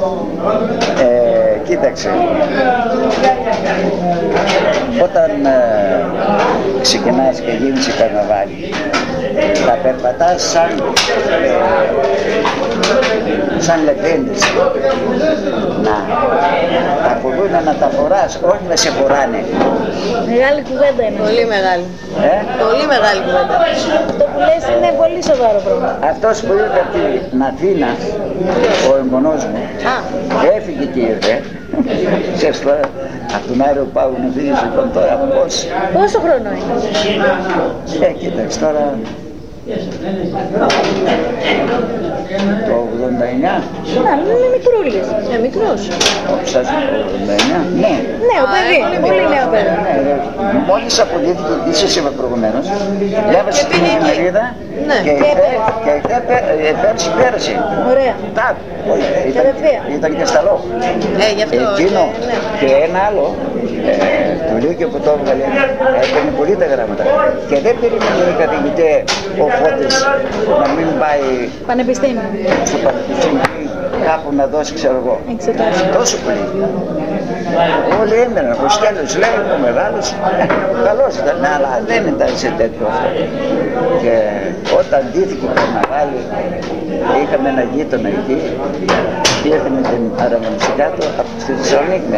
Κοίταξε, όταν ξεκινάς και γίνεις καρναβάλι, θα περπατάς σαν λεπέντες, να τα πουλούνε, να τα φοράς, όχι να σε φοράνε. Μεγάλη κουβέντα είναι. Πολύ μεγάλη. Πολύ μεγάλη κουβέντα. Αυτό που λες είναι πολύ σοβαρό πρόβλημα. Αυτός που ήρθε από την Αθήνα, ο εγγονός μου, έφυγε και ήρθε. Ξέρεις τώρα, από τον Άριο Πάγο να φύγεις λοιπόν τώρα πώς. Πόσο χρόνο είναι? Κοίταξε τώρα, το 89. Να, είναι μικρούλης. Μικρός. Σας το 89, ναι. Νέο παιδί, πολύ νέο παιδί. Μόλις απολύθηκε, είσαι εσύ προηγουμένως, διάβασε την εφημερίδα και πέρασε. Ωραία. Ήταν και σταλό. Εκείνο και ένα άλλο, το Λύκειο που το έβγαλε, έκανε πολύ τα γράμματα. Και δεν περίμενε οι καθηγητέ ο Φώτης να μην πάει πανεπιστήμιο. Στο πανεπιστήμιο κάπου να δώσει, ξέρω εγώ. Τόσο πολύ. Όλοι έμεναν, ο Στέλιος λέει, ο μεγάλος, καλός ήταν, αλλά δεν ήταν σε τέτοιο αυτό. Και όταν ντύθηκε το καρναβάλι, είχαμε ένα γείτονα εκεί, ήρθε με την αερομονιστικά του από τη Θεσσαλονίκη.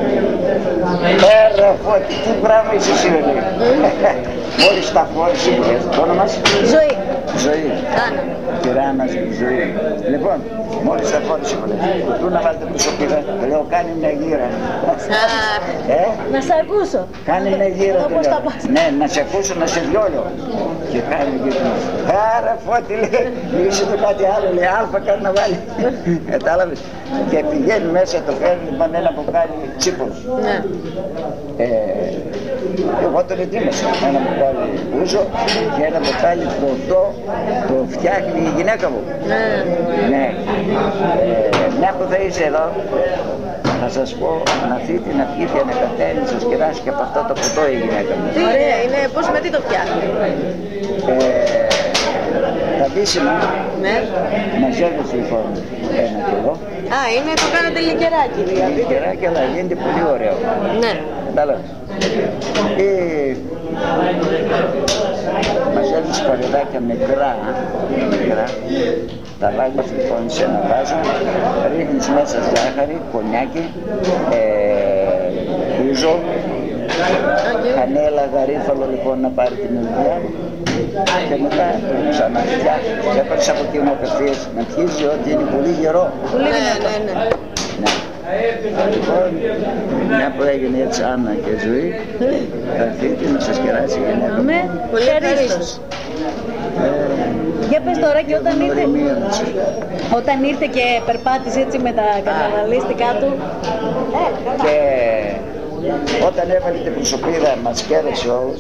Πέρα Φώτη, τι πράγμα είσαι εσύ, λέει. Μόλις τα φόρησε, το όνομα σου. Ζωή. Ζωή. Τυράννας, Ζωή. Λοιπόν, μόλις τα φόρησε, του να βάλετε προσωπίδα, λέω κάνει μια γύρα. Να σε ακούσω. Κάνει μια γύρα, ναι, να σε ακούσω, να σε βιόλω. Και κάνει γύρα. Άρα Φώτη, λέει, είσαι το κάτι άλλο, λέει, αλφα καρναβάλι. Κατάλαβες. Και πηγαίνει μέσα, το φέρνει, πάνε ένα μπουκάλι τσίπος. Εγώ τον ετοίμασα, ένα μπουκάλι ούζο και ένα μπουκάλι ποτό, το φτιάχνει η γυναίκα μου. Ναι. Μια που θα είσαι εδώ, θα σας πω να θείτε να πιείτε ένα καφέ, να σας κεράσει και από αυτό το ποτό η γυναίκα μου. Ωραία, είναι πώς με τι το φτιάχνει. Τα δύσιμα, μαζεύεις λοιπόν 1 κιλό. Είναι το κάνετε λικεράκι δηλαδή. Λικεράκι, αλλά γίνεται πολύ ωραίο. Ναι. Κατάλαβες. Μαζεύεις παρεδάκια μικρά, τα βάζεις λοιπόν σε ένα βάζο, ρίχνεις μέσα ζάχαρη, κονιάκι, ούζο, κανέλα, γαρίφαλο λοιπόν να πάρει την ουδιά και μετά ξαναφτιάχνεις. Έπρεπε από εκείνο απευθείας να πιείς ότι είναι πολύ γερό. Ναι. Λοιπόν, μια που έγινε έτσι Άννα και Ζωή, θα έρθετε να σας κεράσει η γυναίκα. Ναι, πολύ ευχαριστώ. Για πες τώρα, και όταν ήρθε και περπάτησε έτσι με τα καρναβαλίστικά του. Και όταν έβαλε την προσωπίδα μας κέρασε όλους.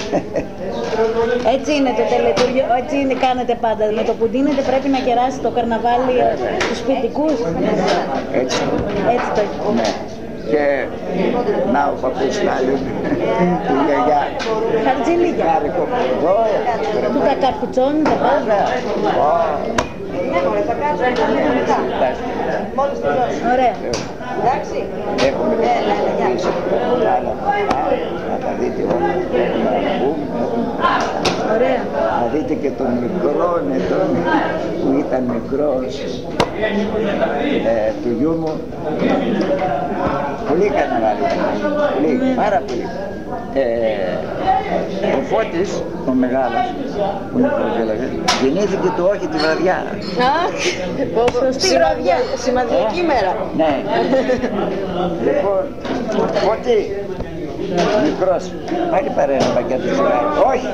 Έτσι είναι το τελετούργιο, έτσι είναι, κάνετε πάντα. Με το που δίνετε πρέπει να κεράσει το καρναβάλι τους σπιτικούς. Έτσι το έχει. Ναι. Και να ο παππούς Λάλιου, η γιαγιά. Χαρτζηλίκια. Του τα καρφουτσώνει τα πάντα. Ωραία. Εντάξει. Έχουμε να τα δείτε όλα. Ωραία. Να δείτε και τον μικρό που ήταν μικρός του γιού μου. Πολύ καρναβάλι, πολύ, πάρα πολύ. Ο Φώτης, ο μεγάλος, που είναι προφύλακας, γεννήθηκε το όχι τη βραδιά. Σωστή βραδιά, σημαντική μέρα. Ναι. Λοιπόν, Φώτη, μικρός, πάλι πάρε ένα πακέτο ζυγάρι. Όχι.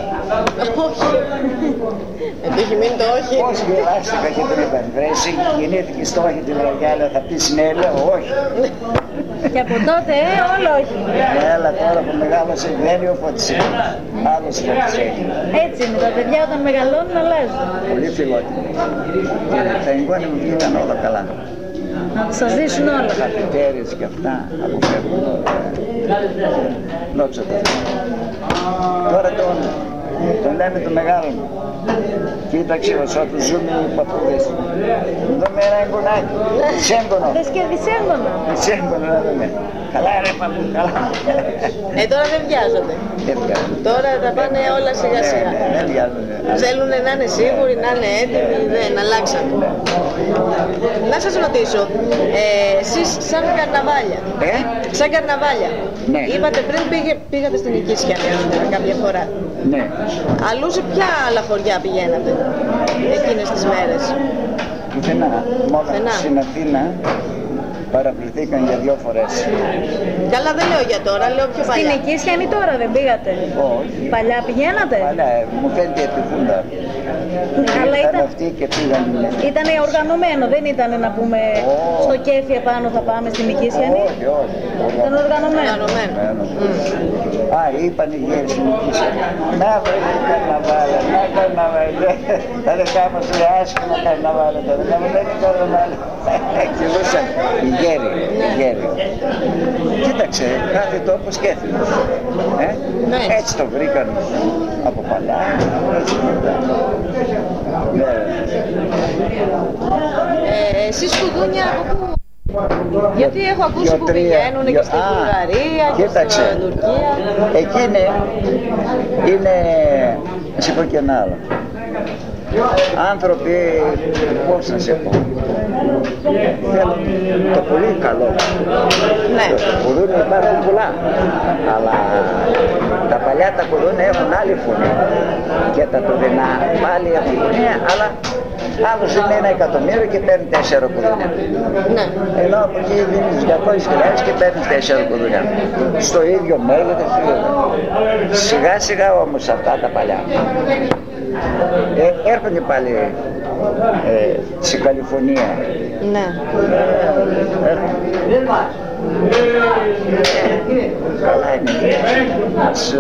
Έχει μείνει το όχι. Πώς γελάστηκα και τον είπαν, βρέσει, γεννήθηκε στο όχι τη βραδιά, αλλά θα πεις ναι, λέω όχι. Και από τότε, όλο όχι. Έλα τώρα που μεγάλωσε, βγαίνει ο Φώτης. Άλλος Φώτης έχει. Έτσι είναι, τα παιδιά όταν μεγαλώνουν αλλάζουν. Πολύ φιλότιμοι. Και τα εγγόνια μου βγήκαν όλα καλά. Να σας ζήσουν όλα. Τα πιτέρες και αυτά αποφεύγουν όλα. Δόξα τω Θεώ. Τώρα τον Τον λέμε το μεγάλο μου. Κοίταξε όσο του ζούμε οι παππούδες. Δούμε ένα εγγονάκι. Σέγγονο. Δεν σκεφτισέγγονο. Σέγγονο να δούμε. Καλά ρε παππού, καλά. Τώρα δεν βιάζονται. Δεν βγάζουν. Τώρα τα πάνε όλα σιγά σιγά. Δεν βγάζουν. Θέλουν να είναι σίγουροι, να είναι έτοιμοι, δεν αλλάξανε. Να σας ρωτήσω, εσείς σαν καρναβάλια, σαν καρναβάλια, Ναι. είπατε πριν πήγατε στην Οικίσια κάποια φορά. Ναι. Αλλού σε ποια άλλα χωριά πηγαίνατε εκείνες τις μέρες? Πουθενά. Μόνο Πουθενά. στην Αθήνα παραπληθήκαν για 2 φορές. Καλά, δεν λέω για τώρα, λέω πιο Στην παλιά. Οικίσια ή τώρα δεν πήγατε? Όχι. Παλιά πηγαίνατε? Αλλά μου φαίνεται επιφούντα. Αλλά Ήταν αυτοί και πήγαν. ήταν οργανωμένο, δεν ήταν να πούμε στο κέφι επάνω θα πάμε στην Οικίσια. Όχι, όχι. Ήταν οργανωμένο. Οργανωμένο. Α, είπαν οι γέροι στην Οικίσια. Να βρείτε καρναβάλα, να καρναβάλα. Τα δικά μας λέει άσχημα καρναβάλα, τα δικά μου δεν είναι καρναβάλα. Κυλούσαν οι γέροι, οι γέροι. Κοίταξε, κάθε τόπος και έθνος. Ναι. Έτσι το βρήκαν από παλιά, έτσι το βρήκαν. Ναι. Εσείς κουδούνια από πού? Γιατί έχω ακούσει που Δύο-τρία. πηγαίνουν και στη Βουλγαρία και Κοίταξε. στην Τουρκία. Εκείνη είναι, να σε πω και ένα άλλο. Άνθρωποι, πώς να σε πω, θέλουν το πολύ καλό. Ναι. Κουδούνια υπάρχουν πολλά, αλλά τα παλιά τα κουδούνια έχουν άλλη φωνή και τα τωρινά πάλι έχουν φωνή, αλλά άλλος είναι 1 εκατομμύριο και παίρνει 4 κουδούνια. Ναι. Ενώ από εκεί δίνεις 200.000 και παίρνεις 4 κουδούνια. Στο ίδιο μέγεθος, σιγά σιγά όμως αυτά τα παλιά. Έρχονται πάλι σε Καλιφωνία. Ναι. Καλά είναι. Μας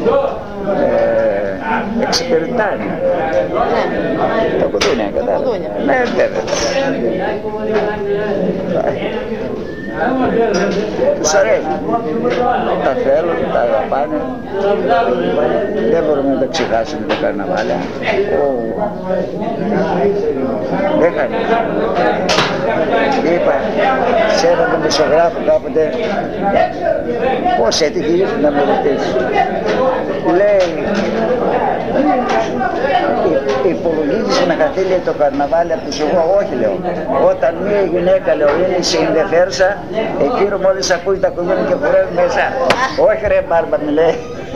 εξυπηρετάνε. Ναι. Τα κουδούνια, κατάλαβα. κουδούνια. Ναι, βέβαια. Τους αρέσει. Τα θέλουν, τα αγαπάνε. Δεν μπορούμε να τα ξεχάσουμε το καρναβάλι. Δεν κάνει. Είπα σε έναν δημοσιογράφο κάποτε πώς έτυχε να με ρωτήσει. Λέει, υπολογίζεις να καθήλει το καρναβάλι από τους εγώ? Όχι, λέω. Όταν μία γυναίκα, λέω, είναι συνδεφέρουσα, εκείνο μόλις ακούει τα κουδούνια και χορεύει μέσα. Όχι ρε μπάρμπα, μου λέει.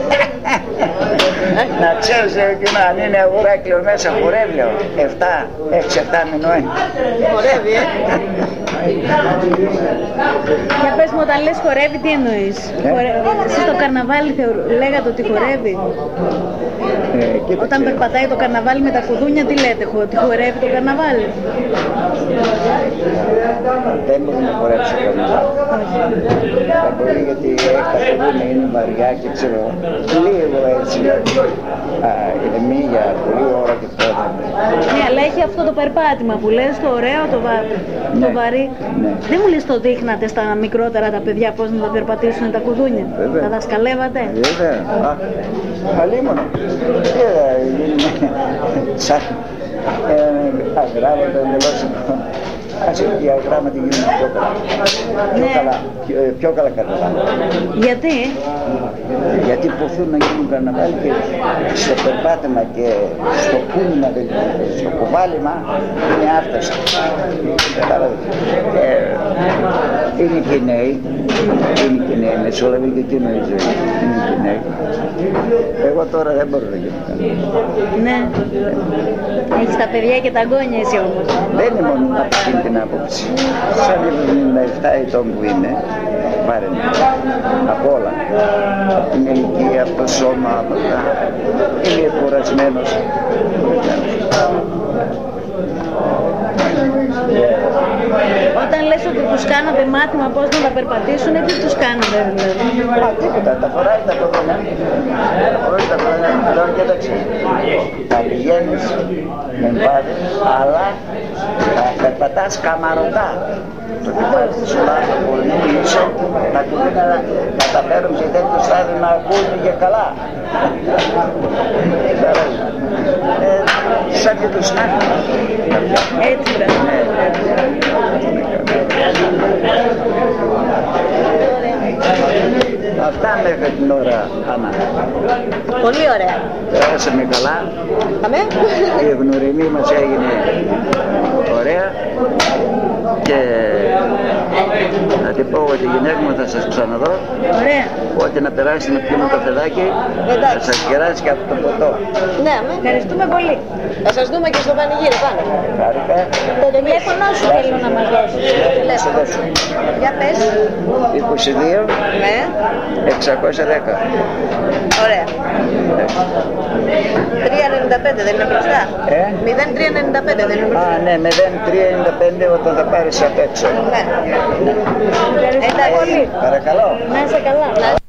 Να ξέρεις, λέω, εκείνο αν είναι αγουράκλιο μέσα χορεύει, λέω. 6-7 μηνών. Χορεύει, Για πες μου, όταν λες χορεύει, τι εννοείς? Εσείς το καρναβάλι λέγατε ότι χορεύει? Όταν περπατάει το καρναβάλι με τα κουδούνια, τι λέτε, ότι χορεύει το καρναβάλι? Δεν μπορεί να χορέψει το καρναβάλι. Δεν μπορεί, γιατί τα κουδούνια είναι βαριά και ξέρω, λίγο έτσι, ηρεμεί για πολλή ώρα και τότε. Ναι, αλλά έχει αυτό το περπάτημα που λες, το ωραίο, το βαρύ. Ναι. Δεν μου λες το δείχνατε στα μικρότερα τα παιδιά πώς να τα περπατήσουν τα κουδούνια? Βέβαια. Τα δασκαλεύατε? Βέβαια. Αλίμονο. Σαν αγράμματα εντελώς. Άσε οι αγράμματοι γίνουν πιο καλά καρναβάλι. Γιατί? Γιατί ποθούν να γίνουν καρναβάλι και στο περπάτημα και στο κούνημα, στο κουβάλιμα είναι άφταστο. Είναι και νέοι, μεσόλαβοι και εκείνο η ζωή. Είναι και νέοι. Εγώ τώρα δεν μπορώ να γίνω καρναβάλι. Ναι. Έχεις τα παιδιά και τα γόνια εσύ όμως. Δεν είναι μόνο από αυτή την άποψη. Σαν 77 ετών που είμαι, πάρε με, από όλα. Από την ηλικία, από το σώμα, από τα... Είμαι κουρασμένος. Όταν λες ότι τους Τους κάνατε μάθημα πώς να τα περπατήσουν ή τι τους κάνατε δηλαδή? Μα τίποτα, τα φοράει τα κοδόνια. Πλέον κοίταξε. Θα πηγαίνεις με μπάδι, αλλά θα περπατάς καμαρωτά. Το κεφάλι της ουλάς το πολύ ίσο να κουβεί να καταφέρουν σε τέτοιο στάδιο να ακούνε και καλά. Σαν και τους άκρους. Έτσι πράγμα. Αυτά μέχρι την ώρα, Άννα. Πολύ ωραία. Περάσαμε καλά. Πάμε. Η γνωριμία μας έγινε ωραία και θα την πω ότι η γυναίκα μου θα σας ξαναδώ. Ωραία. Ότι να περάσετε να πιούμε καφεδάκι, θα σας κεράσει και από το ποτό. Ναι, Ευχαριστούμε πολύ. θα σας δούμε και στο πανηγύρι πάνω. Χάρηκα. Το τηλέφωνο σου θέλω να μας δώσεις. Θα δώσω. Για πες. 22 Ναι. 610. Ωραία. 3,95 δεν είναι μπροστά. 0,395 δεν είναι μπροστά. Α, ναι, 0,395 όταν θα πάρεις απ' έξω. Ναι. Εντάξει. Παρακαλώ. Να είσαι καλά.